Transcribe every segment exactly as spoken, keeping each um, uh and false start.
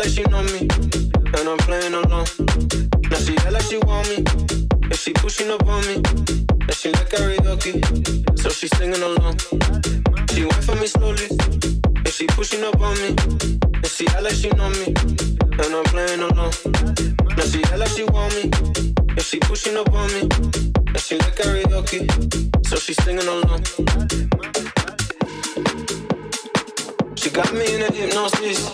like she know me, and I'm playing along. Now she act like she want me, if she pushing up on me. And she like karaoke, so she singing along. She went for me slowly, if she pushing up on me. And she act like she know me, and I'm playing along. Now she act like she want me, if she pushing up on me. And she like karaoke, so she singing along. She got me in a hypnosis.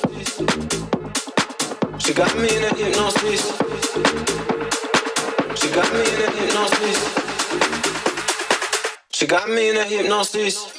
She got me in a hypnosis. She got me in a hypnosis. She got me in a hypnosis.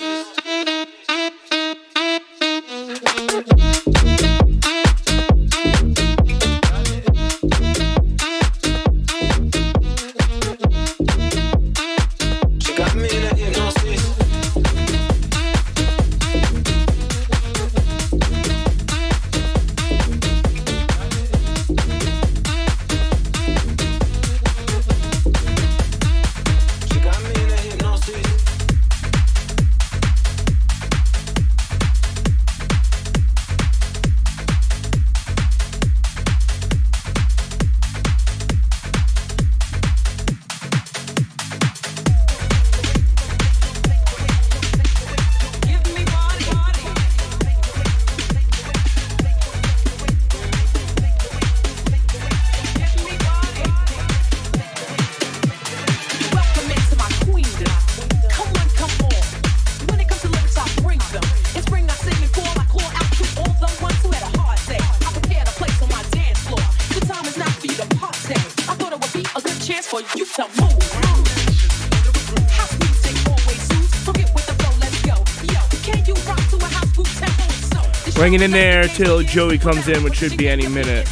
Hanging in there till Joey comes in, which should be any minute.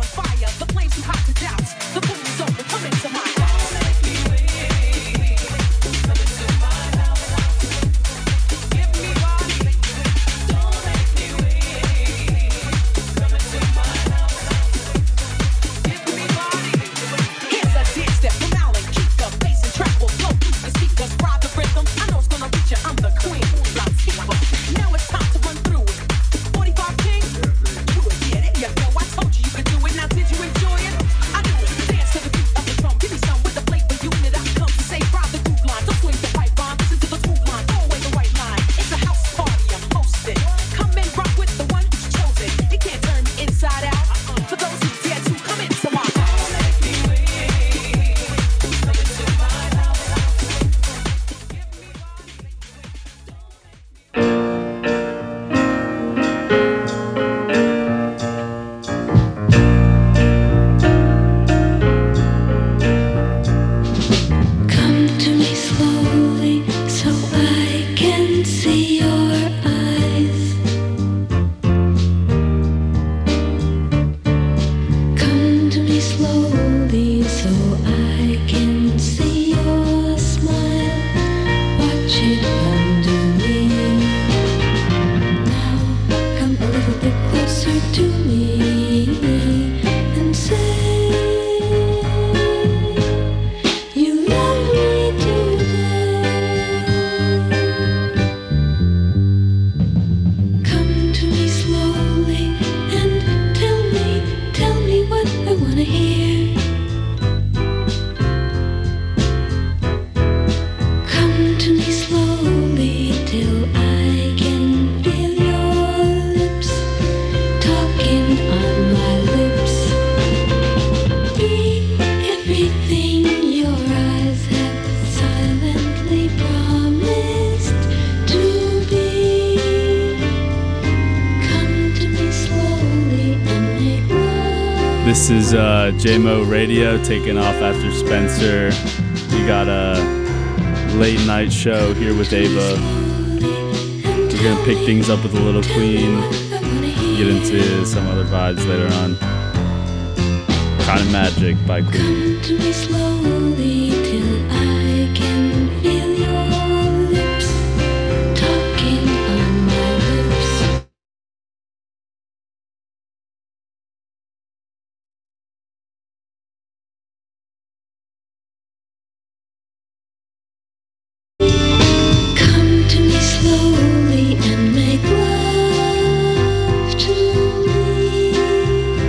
This is uh, J-Mo Radio taking off after Spencer. We got a late night show here with Ava. We're gonna pick things up with a little Queen, get into some other vibes later on. Kind of Magic by Queen. Come to me slowly till I can feel your lips talking on my lips. Come to me slowly and make love to me.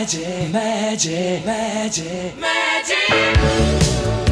magic, magic, magic, magic.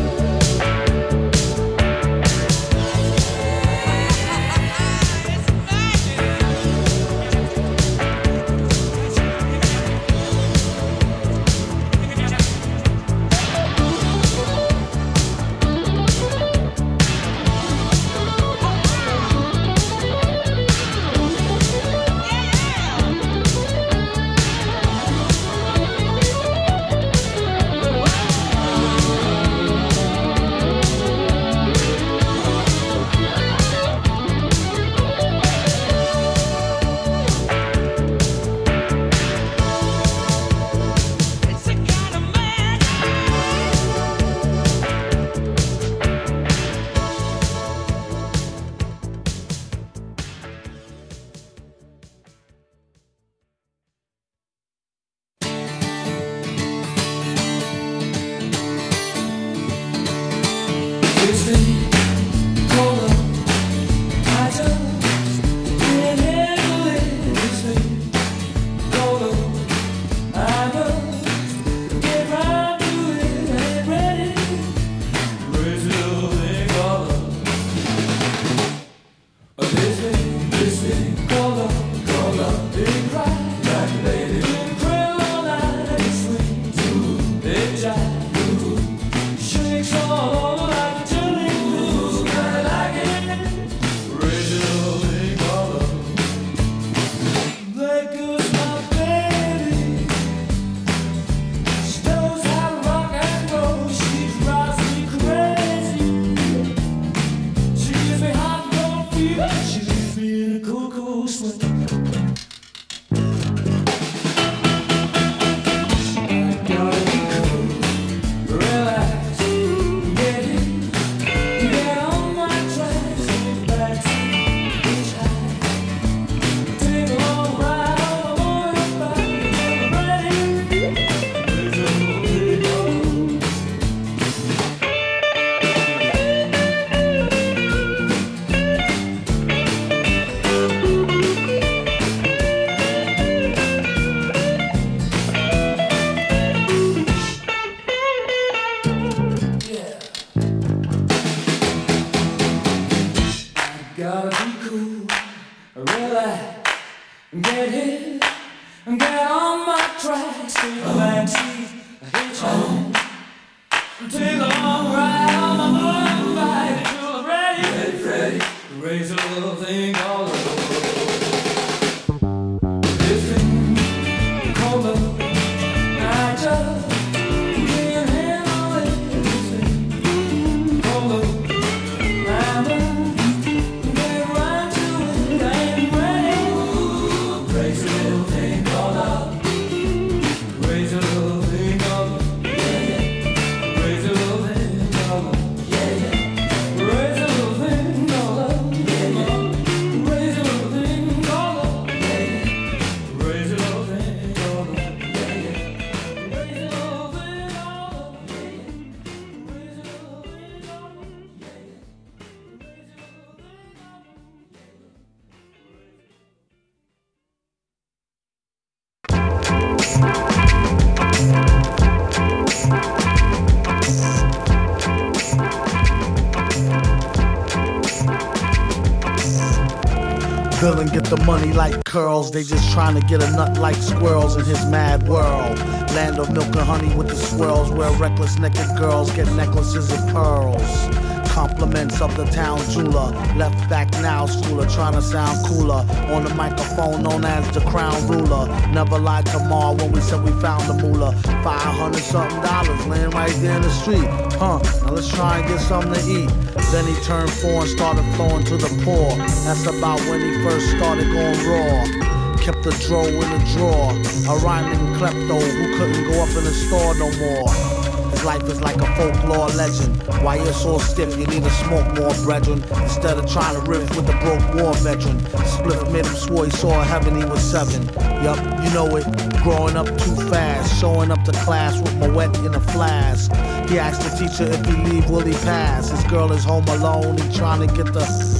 Villain get the money like curls. They just trying to get a nut like squirrels in his mad world. Land of milk and honey with the swirls, where reckless naked girls get necklaces of pearls. Compliments of the town jeweler. Left back now, schooler, trying to sound cooler. On the microphone known as the crown ruler. Never lied to Ma when we said we found the moolah. Five hundred something dollars laying right there in the street. Huh, now let's try and get something to eat. Then he turned four and started flowing to the poor. That's about when he first started going raw. Kept the dro in the drawer. A rhyming klepto who couldn't go up in the store no more. His life is like a folklore legend. Why you're so stiff, you need to smoke more, brethren. Instead of trying to riff with the broke war veteran. Spliff made him swore he saw heaven, he was seven. Yup, you know it, growing up too fast. Showing up to class with my wet in a flask. He asked the teacher if he leave, will he pass? His girl is home alone, he trying to get the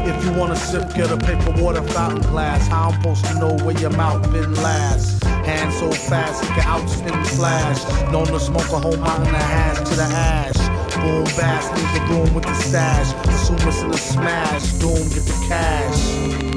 If you wanna sip, get a paper water fountain glass. How I'm supposed to know where your mouth been last? Hand so fast it can outspin the flash. Known to smoke a whole mountain of hash to the ash. Boom, bass, leave the room with the stash. Assume it's in a smash. Doom, get the cash.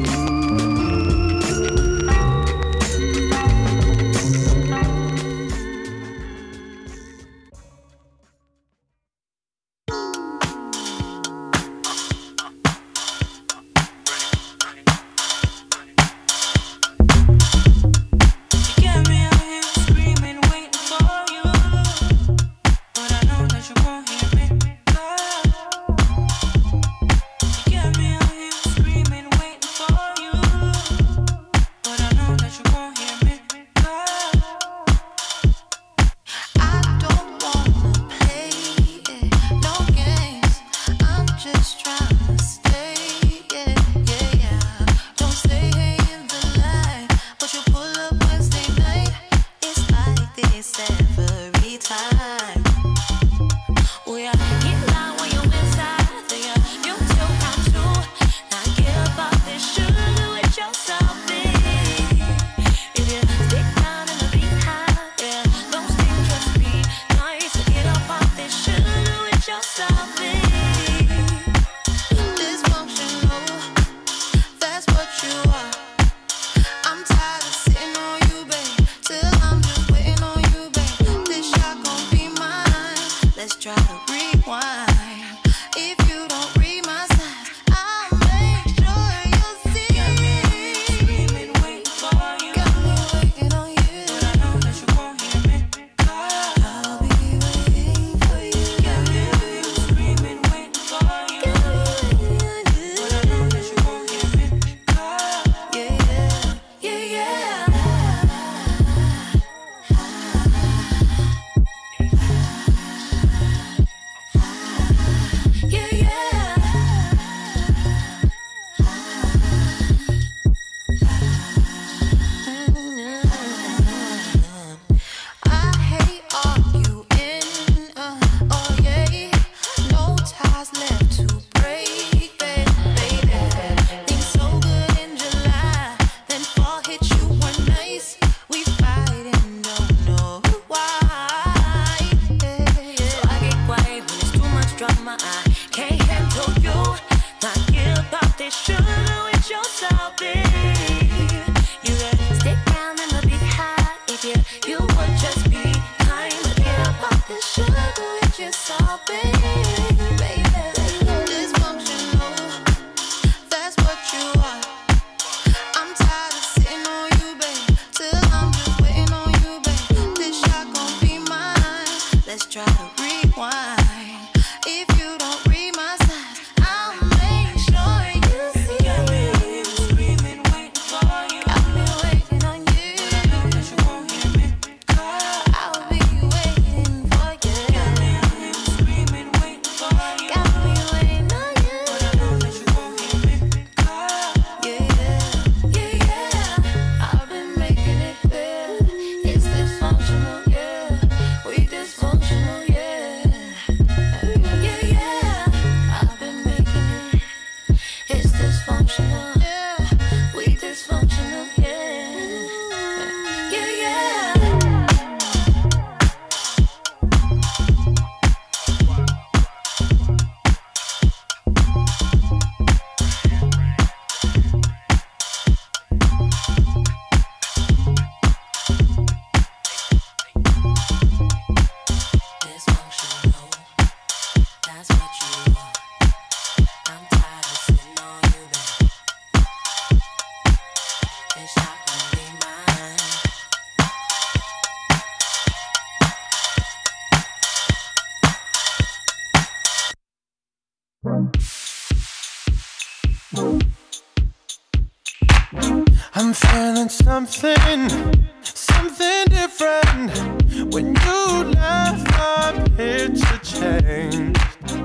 I'm feeling something, something different. When you left, my picture changed.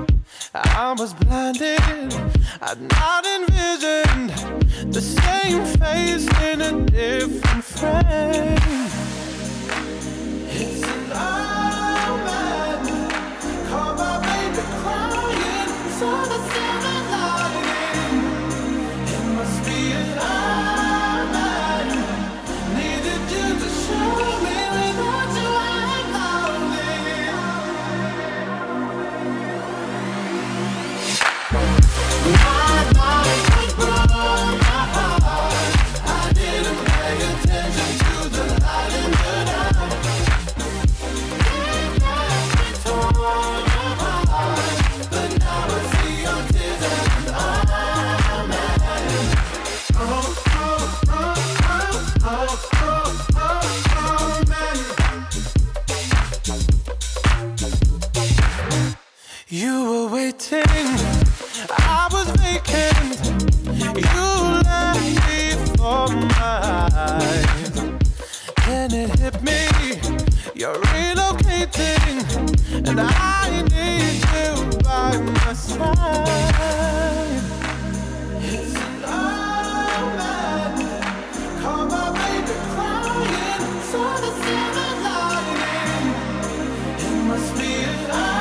I was blinded, I'd not envisioned the same face in a different frame. It's an omen, call my baby crying, saw the silver lining. You were waiting, I was vacant. You left me for my eyes. Then it hit me, you're relocating, and I need you by my side. It's love, man. Call my baby crying, saw the silver lining. It must be love.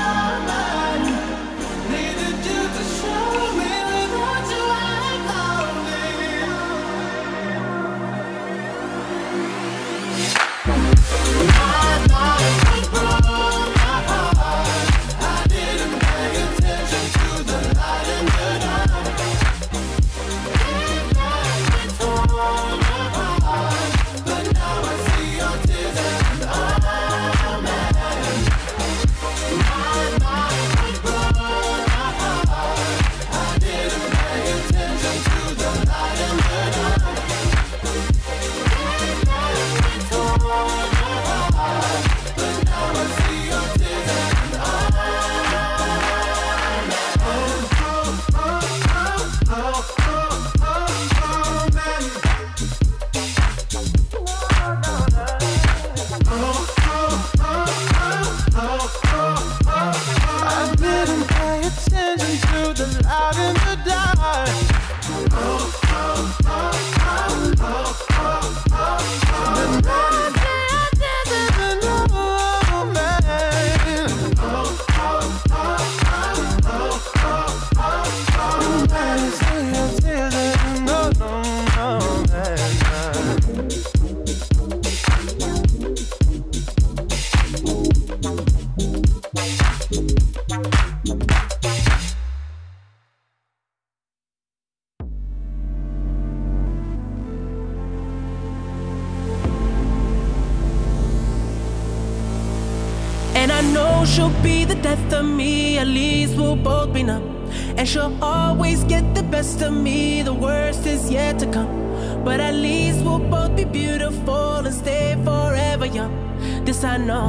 She'll be the death of me, at least we'll both be numb. And she'll always get the best of me, the worst is yet to come. But at least we'll both be beautiful and stay forever young. This I know,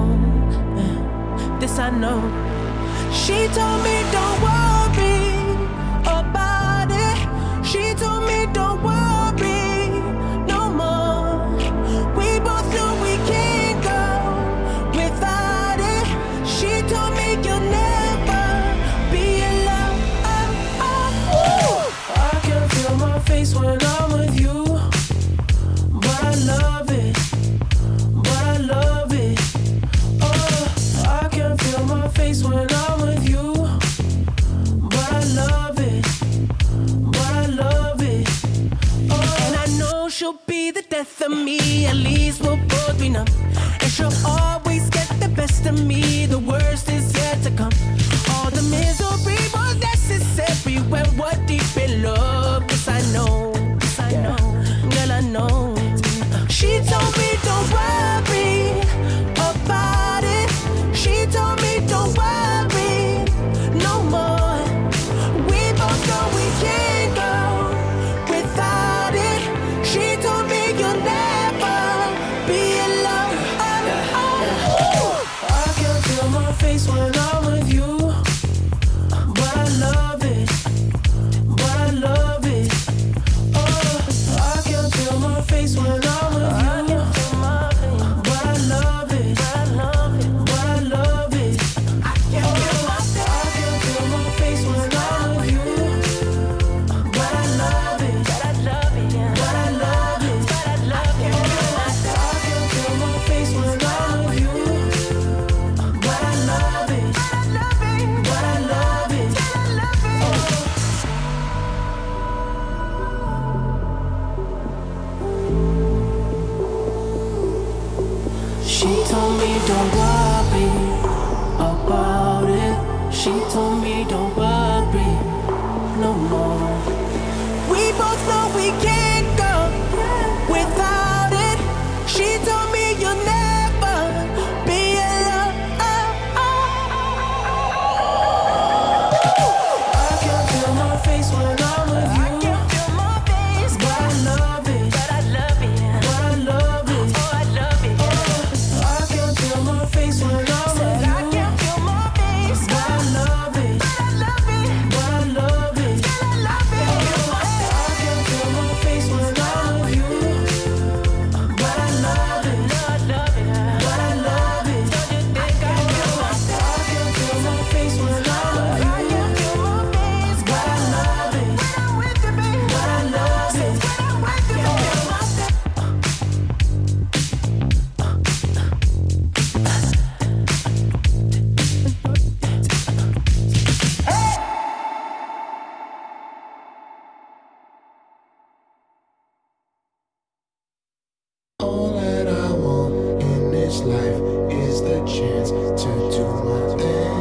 this I know. She told me don't worry about it. She told me don't worry no more. We both know we can't go without it. She told me you'll never be alone. Oh, oh. I can feel my face when I'm with you, but I love it, but I love it. Oh, I can feel my face when I'm with you, but I love it, but I love it. Oh, and I know she'll be the death of me, at least we'll both be numb. And she'll always get the best of me, the worst is yet to come. All the misery was necessary when we're deep in love. Yes, I know, yes, I know, girl, I know. She told me don't worry about it. She told me don't worry no more. We both know we can't go without it. She told me you'll never be alone. Oh, oh, oh. I can feel my face when I'm with you, but I love it, but I love it. Oh, I can feel my face when I'm with you, but I love it, but I love it, but I love it. I can feel my face when I'm with you, but I love it, but I love it, but I love it, but I love it. I can feel my face when I'm with you, but I love it, but I love it, but I love it. She told me don't worry about it. She told me don't worry no more. We both know we can't go without it. She told me you'll never be alone. I can feel my face when I'm with you, but I love it, but I love it, but I love it. life is the chance to do my thing.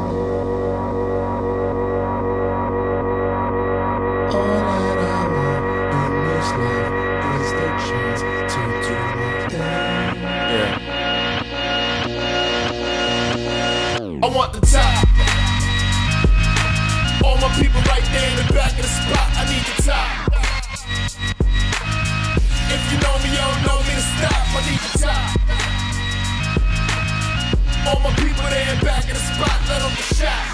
All that I want in this life is the chance to do my thing. Yeah. I want the top. All my people right there in the back of the spot. I need the top. If you know me, you don't know me to stop. I need the top. All my people there in back of the spot. Let them get shot.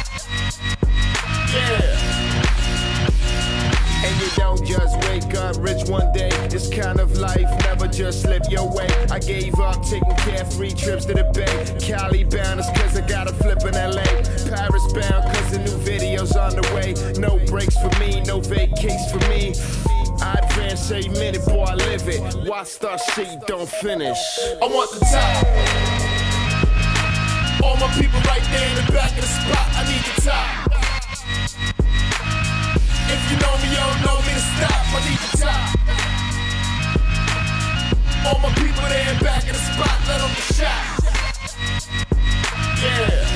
Yeah. And you don't just wake up rich one day. It's kind of life, never just slip your way. I gave up taking carefree trips to the Bay. Cali bound is cause I got a flip in L A. Paris bound cause the new video's on the way. No breaks for me, no vacates for me. I advance every minute, boy, I live it. Why start shit you don't finish? I want the top. All my people right there in the back of the spot. I need the top. If you know me, you don't know me to stop. I need the top. All my people there in back of the spot. Let them get shot. Yeah.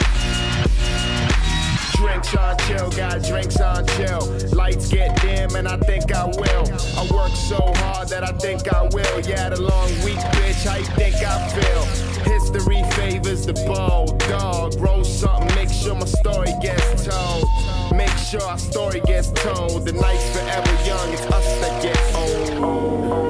Drinks on chill, got drinks on chill. Lights get dim and I think I will. I work so hard that I think I will. Yeah, the long week, bitch, how you think I feel? History favors the bold dog. Roll something, make sure my story gets told. Make sure our story gets told. The night's forever young, it's us that get old.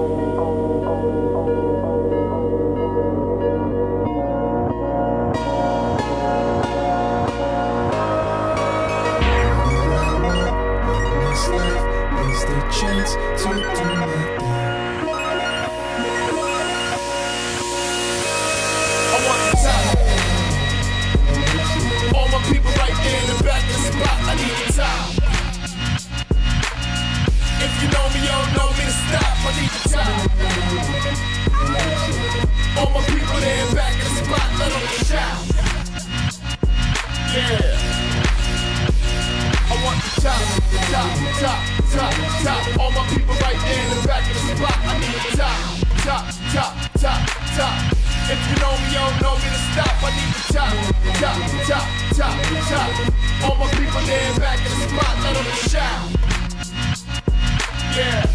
Chance to do my thing. I want the top. All my people right there in the back of the spot. I need the top. If you know me, you don't know me to stop. I need the top. All my people there in back of the spot. Let them get shot. Yeah. I want the top, top, top, top, top. All my people right there in the back of the spot. I need the top, top, top, top, top. If you know me, you don't know me to stop. I need the top, top, top, top, top. All my people there in back of the spot. Let them get shot. Yeah.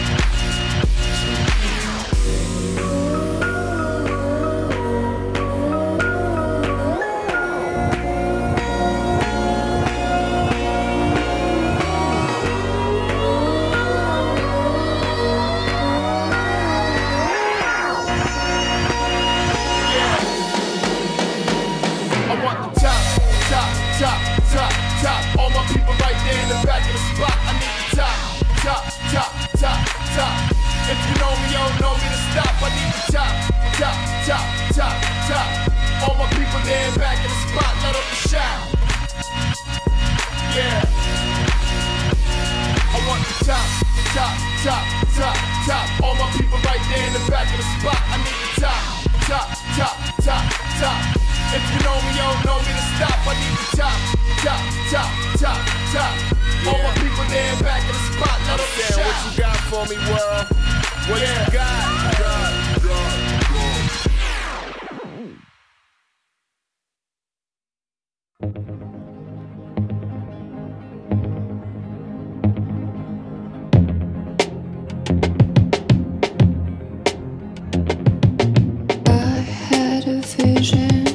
All my people right there in the back of the spot. I need the top, top, top, top, top. If you know me, you don't know me to stop. I need the top, top, top, top, top. All my people there in back of the spot. Let them get shot. Yeah. I want the top, top, top, top, top. All my people right there in the back of the spot. I need the top, top, top, top, top. If you know me, you don't know me to stop. I need the top, top, top, top, top. All my people there in back of the spot. Let them get shot. What you got for me, world? What Yeah. you got? God, God, God. I had a vision,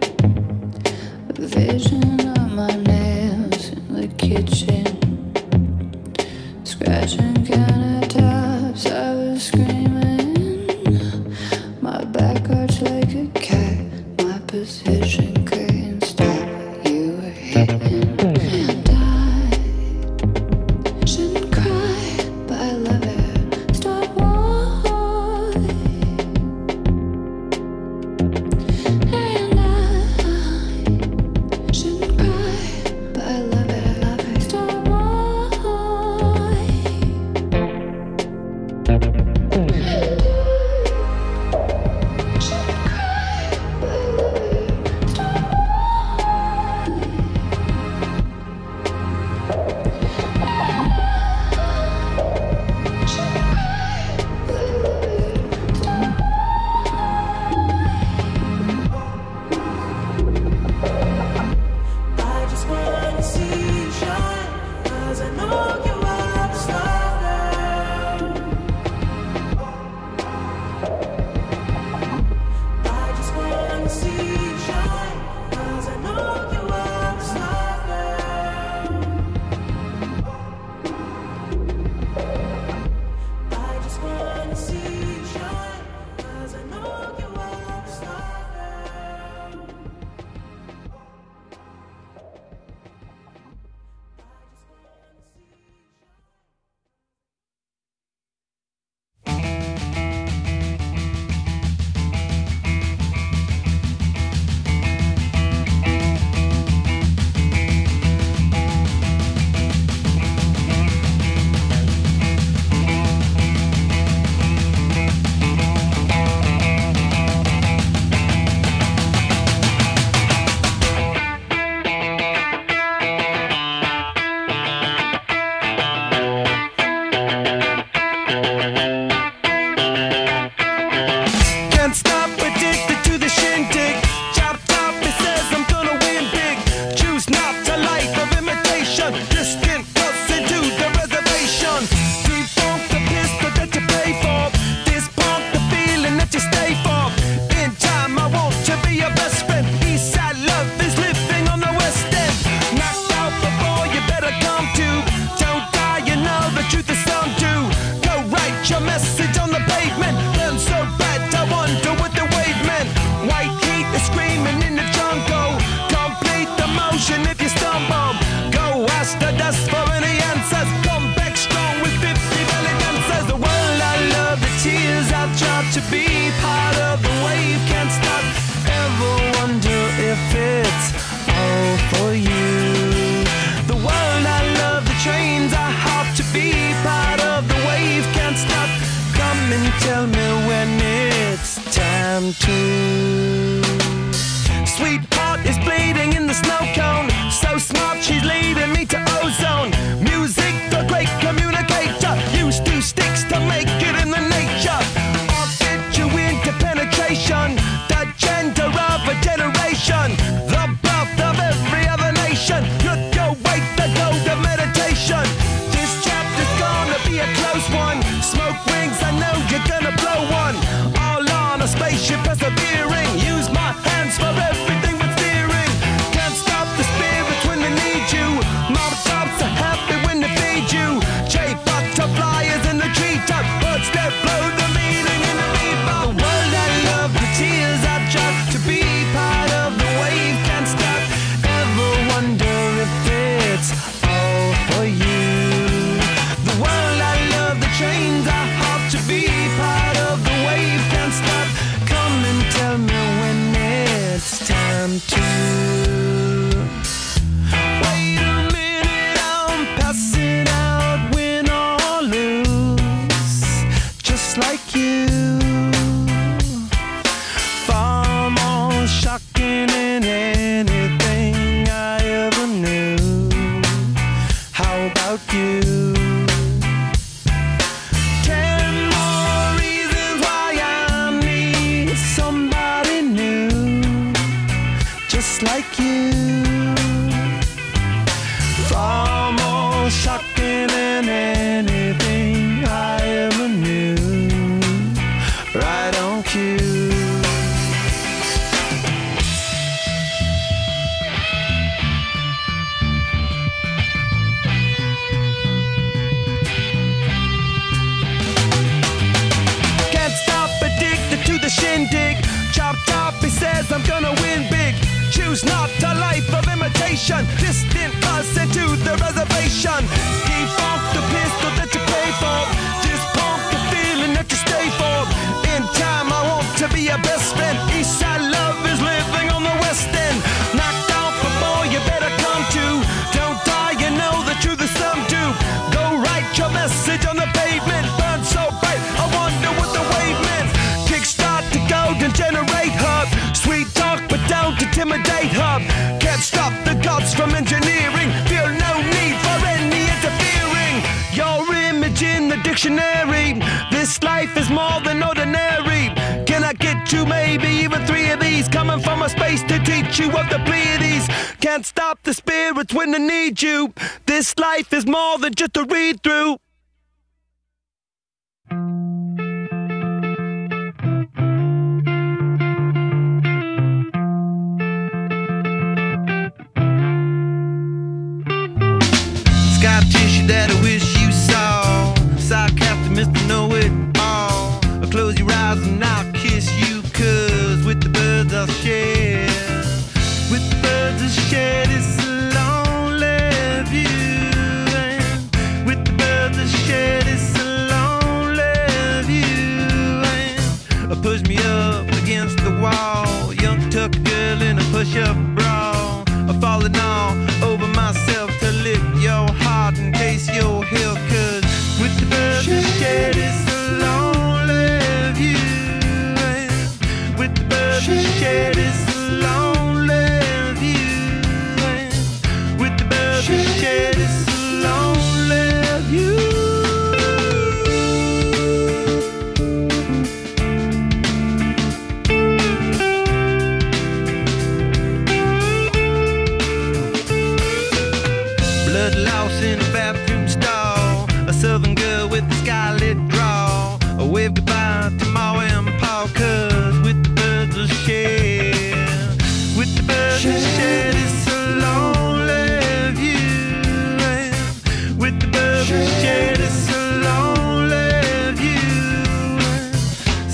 a vision of my nails in the kitchen, scratching countertops. I was screaming, my back arched like a cat, my position couldn't stop. You were hitting, and I shouldn't cry, but I love it. Stop why? And I shouldn't cry, but I love it, I love it. Stop why? Shouldn't cry, but I love it. Stop why? Shouldn't cry, but I love it. that you stay for. In time, I want to be your best friend. Eastside love is living on the West End. Knocked out before you better come to. Don't die, you know the truth is some do. Go write your message on the pavement. Burn so bad, I wonder what the wave meant. White heat is screaming in the jungle. Complete the motion if you stumble. Go ask the dust for any answers. Come back strong with fifty belly dancers. The world I love, the tears I've dropped to be part of the wave. Can't stop. Ever wonder if it's all for you? The world I love, the trains I hop to be part of the wave. Can't stop. Come and tell me when it's time to. Sweetheart is bleeding in the snow cone. So smart, she's leading me to ozone. Music, the great communicator. Used two sticks to make it in the nature. I'll fit you into penetration. The gender of a generation. The birth of every other nation. Look your way to go to meditation. This chapter's gonna be a close one. Smoke rings, I know you're gonna blow one. All on a spaceship persevering. Use my hands for everything but steering. Can't stop the spirits when they need you. Mom tops are happy when they feed you. Jay butterflies in the treetop. Birds that blow the meaning in the bebop. The world I love, the tears I drop to be part of the wave. Can't stop. Ever wonder if it's all for you? The world I love, the trains I hop to be part of the wave. Can't stop. Come and tell me when it's time to. Wait a minute, I'm passing out, win or lose, just like you. Far more shocking than anything I ever knew. How about you? Ten more reasons why I need somebody new, just like you. Far more shocking than anything I ever knew. Right on cue. Can't stop, addicted to the shindig. Chop top, he says I'm gonna win big. Choose not a life of imitation. Distant us into the reservation. Defunct the pistol that you pay for. Just pump the feeling that you stay for. In time, I want to be your best friend. Eastside love is living on the West End. Knocked out before you better come to. Don't die, you know the truth is some do. Go write your message on the pavement. Burn so bright, I wonder what the wave meant. Kickstart the golden generate hub. Sweet talk, but don't intimidate hub. Can't stop the gods from engineering. Feel no need for any interfering. Your image in the dictionary. This life is more than ordinary. Can I get you maybe even three of these? Coming from a space to teach you of the Pleiades. Can't stop the spirits when they need you. This life is more than just a read through. Scar tissue that I wish you saw. Sarcastic Mister Know-It-All. I'll close your eyes and I'll kiss you. Cause with the birds I'll share. With the birds I'll share this lonely view. And with the birds I'll share this lonely view. And push me up against the wall. Young tuck girl in a push-up bra. I'm falling all over myself to lift your heart and taste your hill. Cause with the birds I share this lonely view. And with the birds I share this lonely view. And with the birds I share this lonely view.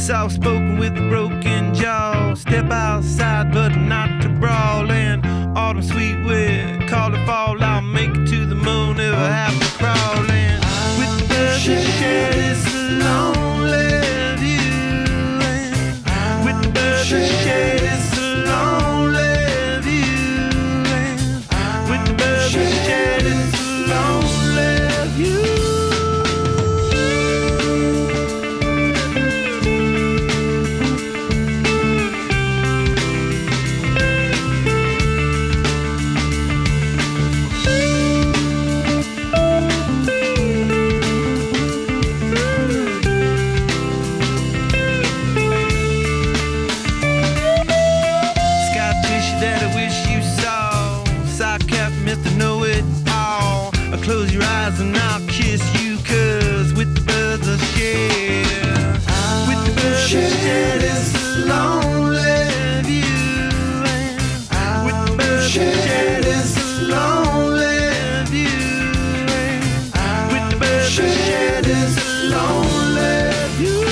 soft-spoken with a broken jaw. Step outside, but not to brawl. And autumn sweet wind, call it fall. I'll make it to the moon if I have to crawl. And with the birds that share this lonely view. And with the birds that share this lonely view. And with the birds that share this lonely view. Close your eyes and I'll kiss you, cause with the birds I share, with the birds I share this lonely view, and with the birds I share this lonely view, and with the birds I share this lonely view.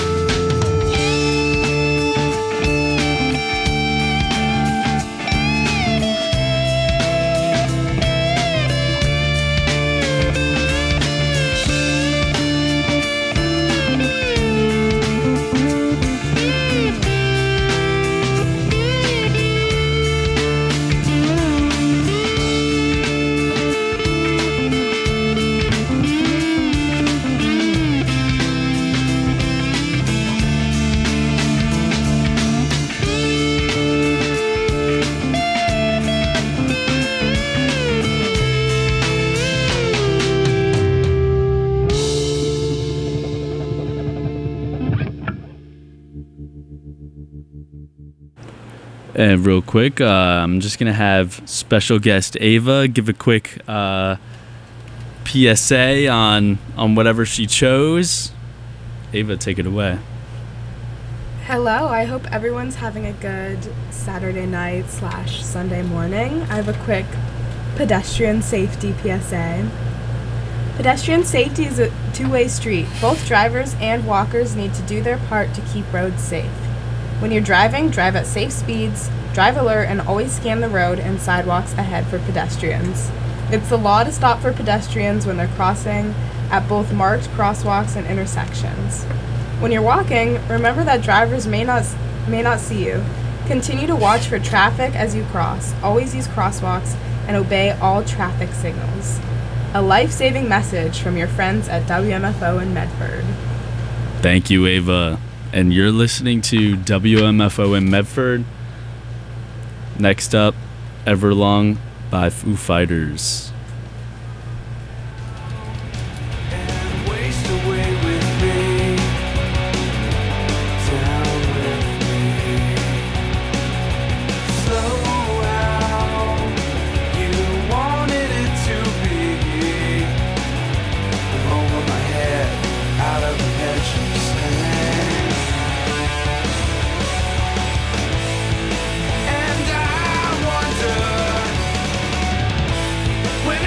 And real quick, uh, I'm just going to have special guest Ava give a quick uh, P S A on, on whatever she chose. Ava, take it away. Hello, I hope everyone's having a good Saturday night slash Sunday morning. I have a quick pedestrian safety P S A. Pedestrian safety is a two-way street. Both drivers and walkers need to do their part to keep roads safe. When you're driving, drive at safe speeds, drive alert, and always scan the road and sidewalks ahead for pedestrians. It's the law to stop for pedestrians when they're crossing at both marked crosswalks and intersections. When you're walking, remember that drivers may not may not see you. Continue to watch for traffic as you cross. Always use crosswalks and obey all traffic signals. A life-saving message from your friends at W M F O in Medford. Thank you, Ava. And you're listening to W M F O in Medford. Next up, Everlong by Foo Fighters. When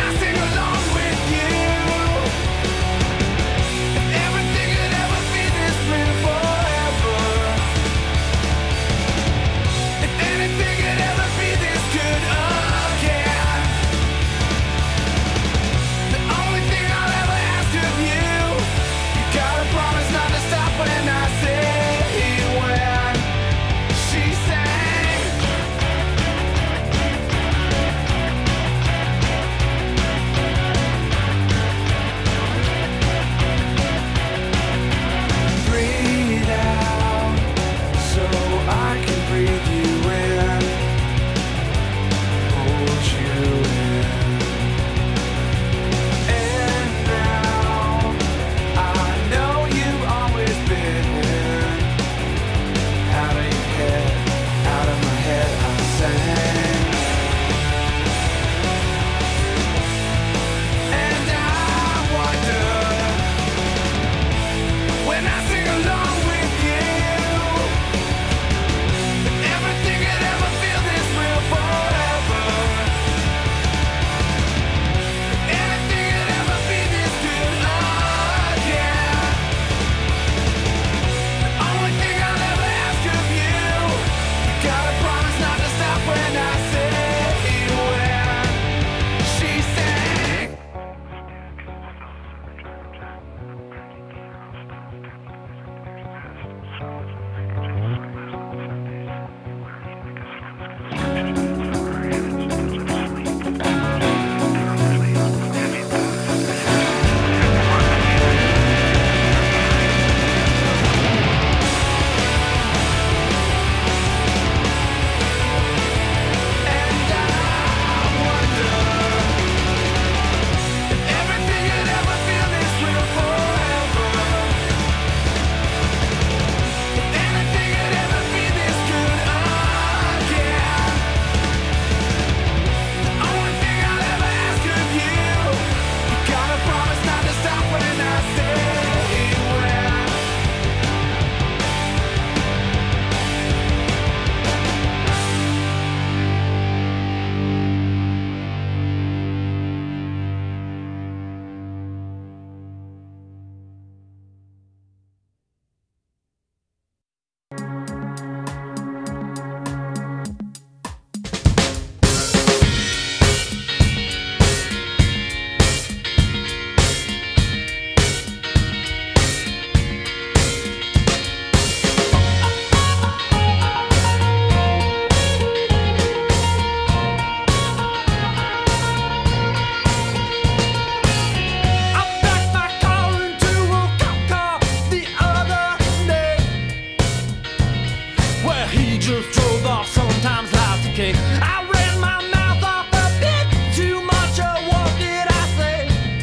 just drove off, sometimes life's okay. I ran my mouth off a bit too much, or what did I say?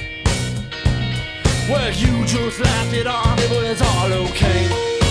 Well, you just laughed it off, it was all okay.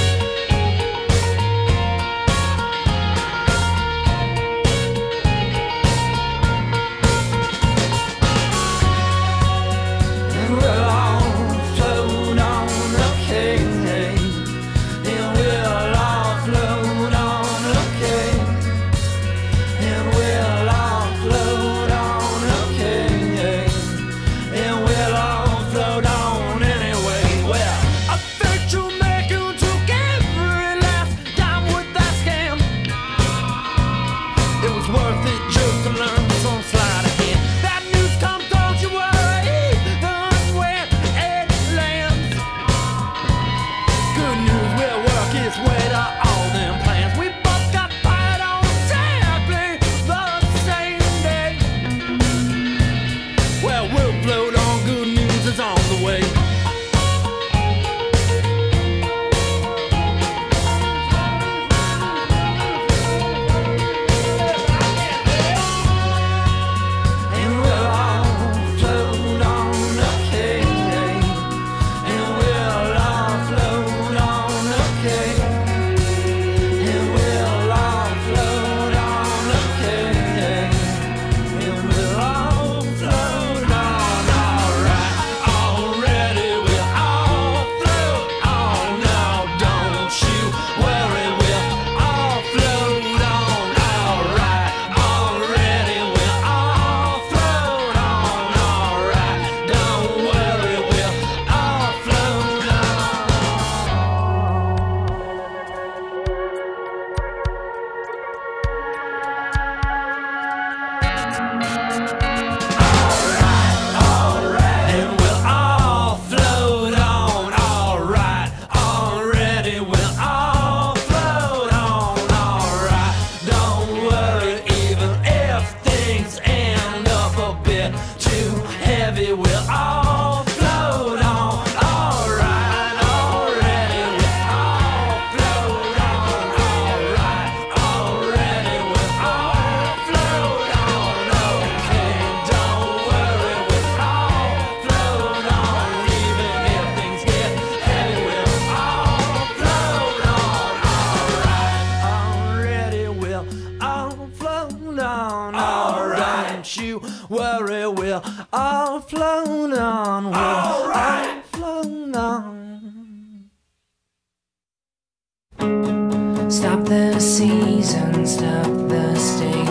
Stop the season, stop the sting.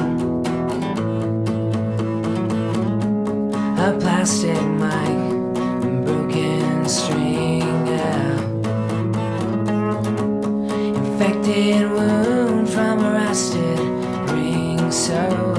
A plastic mic, broken string, yeah. Infected wound from a rusted ring, so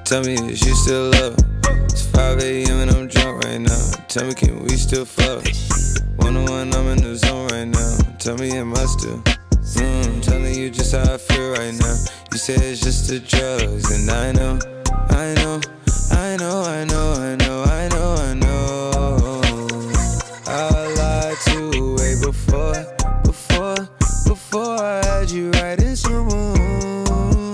Tell me, is you still love? It's five a.m. and I'm drunk right now. Tell me, can we still fuck? One on one, I'm in the zone right now. Tell me, am I still? Mm, telling you just how I feel right now. You say it's just the drugs, and I know, I know, I know, I know, I know, I know, I know. I lied to you way before, before, before I had you right in some room.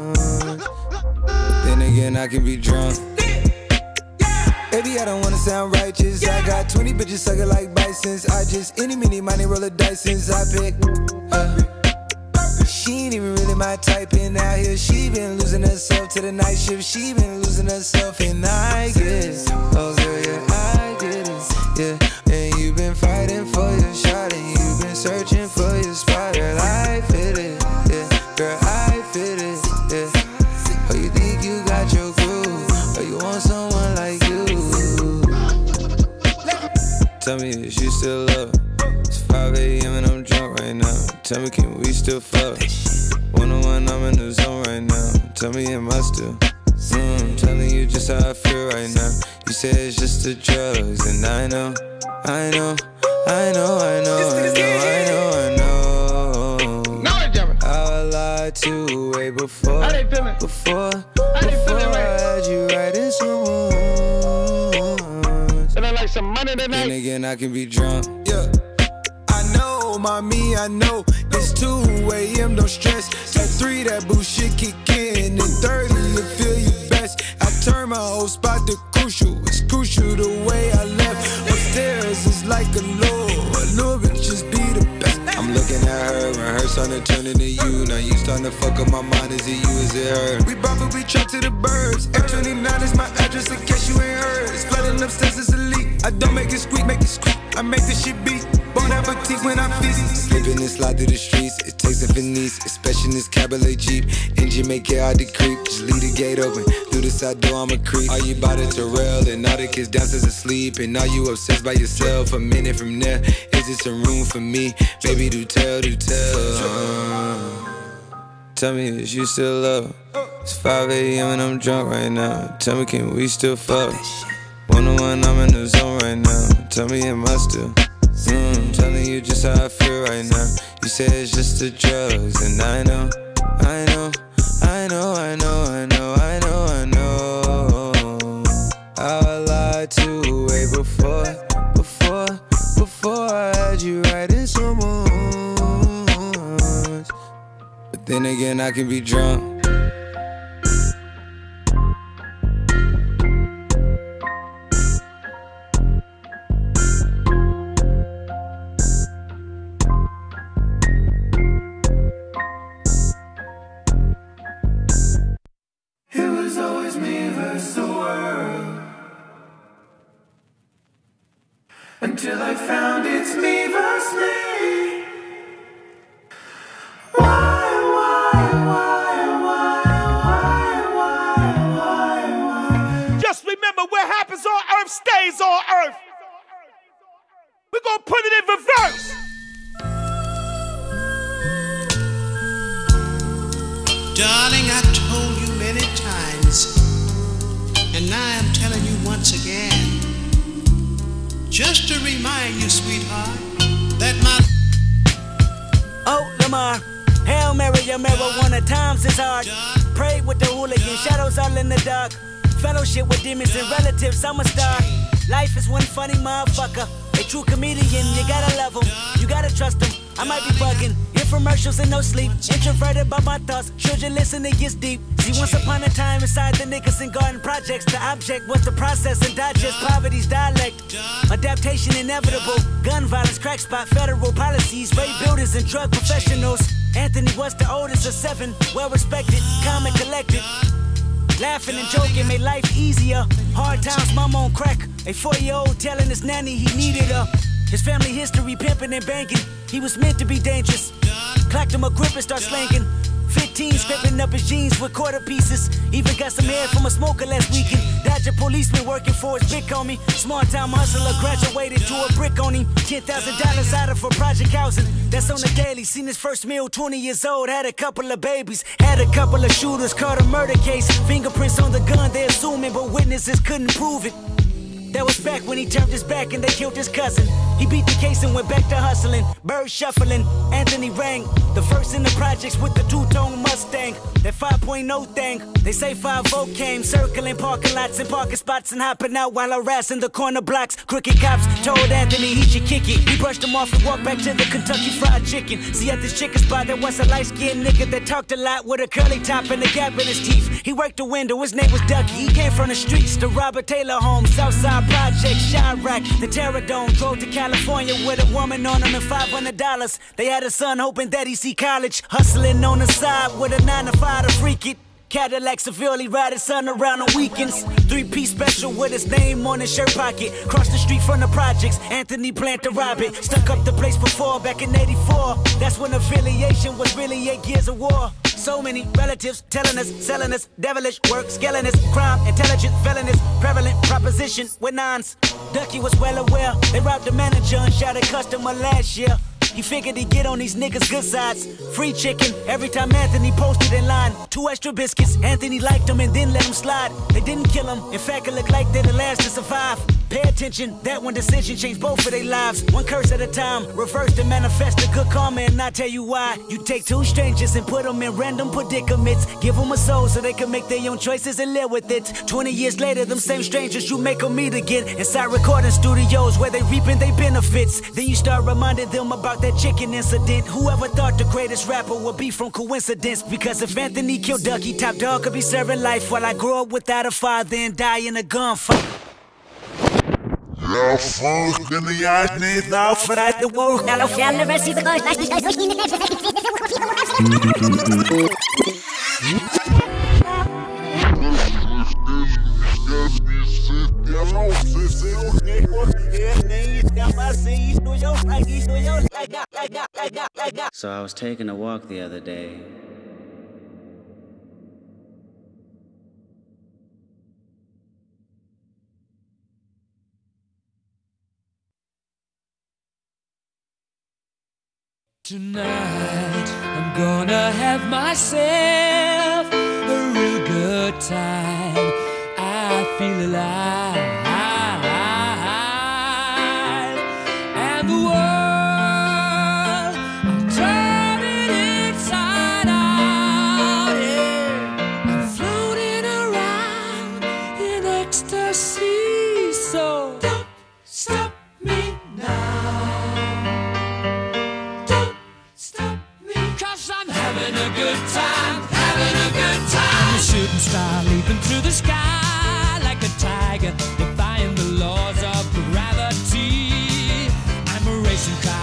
Then again, I can be drunk. Baby, I don't wanna sound righteous. Yeah. I got twenty bitches sucking like bisons. I just any, mini, money, roll a dice since I pick. Uh, she ain't even really my type in out here. She been losing herself to the night shift. She been losing herself and I get it. Oh girl, yeah, I get it. Yeah, and you been fighting for your shot and you been searching for your spot. Girl, I fit it. Yeah, girl, I fit it. Yeah. Oh, you think you got your groove? Or you want someone like you? Tell me, is you still love? It's five a.m. and I'm drunk right now. Tell me, can we still fuck? One on one, I'm in the zone right now. Tell me, am I still? Mm, telling you just how I feel right now. You say it's just the drugs, and I know, I know, I know, I know, I know, I know, I know. I lied to you way before, before, before I had you right in some room. Some money tonight. Then again, I can be drunk. Yeah, I know, mommy, I know. It's two a.m., don't stress. At three, that bullshit kick in. And thirty, you feel your best. I turn my whole spot to crucial. It's crucial the way I left. Upstairs is like a low. A little bit just be the best. I'm looking at her and her starting to turn into you. Now you starting to fuck up my mind. Is it you, is it her? We bop we trap to the birds. F twenty-nine is my address in case you ain't heard. It's flooding upstairs, it's elite. I don't make it squeak, make it squeak. I make the shit beat. Bon appetit when I feast. Slipping and slide through the streets. It takes a finesse, especially in this Cabaret Jeep. Engine make it hard to creep. Just leave the gate open. Through the side door, I'm a creep. Are you about to Terrell? And all the kids downstairs asleep. And are you obsessed by yourself? A minute from there, is it some room for me? Baby, do tell, do tell. Uh, tell me, is you still love? It's five a.m. and I'm drunk right now. Tell me, can we still fuck? One on one, I'm in the zone right now. Tell me, am I still? Mm, telling you just how I feel right now. You say it's just the drugs, and I know, I know, I know, I know, I know, I know, I know. I lied to you way before, before, before I had you right in some rooms. But then again, I can be drunk. Until I found it's me versus me. Why, why, why, why, why, why, why? Just remember, what happens on earth stays on earth. We're gonna put it in reverse. Darling, I told you many times, and now I'm telling you once again. Just to remind you, sweetheart, that my... Oh, Lamar, Hail Mary, your marijuana times is hard. Prayed with the hooligan, shadows all in the dark. Fellowship with demons and relatives, I'm a star. Life is one funny motherfucker. A true comedian, you gotta love him, you gotta trust him. I might be bugging, infomercials and no sleep. Introverted by my thoughts, children listen, it gets deep. See, once upon a time inside the Nicholson Garden projects, the object was to process and digest poverty's dialect. Adaptation inevitable, gun violence, crack spot, federal policies, rape builders and drug professionals. Anthony was the oldest of seven, well respected, calm and collected. Laughing and joking made life easier. Hard times, mama on crack. A four-year-old telling his nanny he needed her. His family history pimping and banking. He was meant to be dangerous. Clacked him a grip and start slanking. fifteen, scraping up his jeans with quarter pieces. Even got some hair from a smoker last weekend. Dodger policeman working for his big homie. Small time hustler graduated to a brick on him. ten thousand dollars out of for project housing. That's on the daily. Seen his first meal, twenty years old. Had a couple of babies. Had a couple of shooters. Caught a murder case. Fingerprints on the gun, they assuming, but witnesses couldn't prove it. That was back when he turned his back and they killed his cousin. He beat the case and went back to hustling. Bird shuffling, Anthony rang. The first in the projects with the two-tone Mustang. That five point oh thing. They say five oh came, circling parking lots and parking spots and hopping out while harassing the corner blocks. Crooked cops told Anthony he should kick it. He brushed him off and walked back to the Kentucky Fried Chicken. See, at this chicken spot there was a light-skinned nigga that talked a lot with a curly top and a gap in his teeth. He worked the window, his name was Ducky. He came from the streets, the Robert Taylor home, Southside Project, Chirac, the Terror Dome. Drove to California with a woman on him and five hundred dollars. They had a son hoping that he see college. Hustling on the side with a nine to five to freak it. Cadillac severely ride his son around on weekends. Three-piece special with his name on his shirt pocket. Cross the street from the projects, Anthony planned to rob it. Stuck up the place before, back in eighty-four. That's when affiliation was really eight years of war. So many relatives telling us, selling us, devilish work, scaling us, crime, intelligent, felonies, prevalent proposition with nines. Ducky was well aware, they robbed the manager and shot a customer last year. He figured he'd get on these niggas' good sides. Free chicken every time Anthony posted in line. Two extra biscuits, Anthony liked them and then let them slide. They didn't kill him, in fact it looked like they're the last to survive. Pay attention, that one decision changed both of their lives. One curse at a time, reverse and manifest a good karma. And I tell you why. You take two strangers and put them in random predicaments. Give them a soul so they can make their own choices and live with it. Twenty years later, them same strangers you make them meet again inside recording studios where they reaping their benefits. Then you start reminding them about that chicken incident. Whoever thought the greatest rapper would be from coincidence? Because if Anthony killed Ducky, Top Dog could be serving life while I grow up without a father and die in a gunfight. Jag fucking jag niet nou vanuit de woog. Nou, of jij de versie van So I was taking a walk the other day. Tonight, I'm gonna have myself a real good time. I feel alive, and the world, I'll turn it inside out. Yeah. I'm floating around in ecstasy, so don't stop me now. Having a good time, having a good time. I'm a shooting star leaping through the sky like a tiger, defying the laws of gravity. I'm a racing car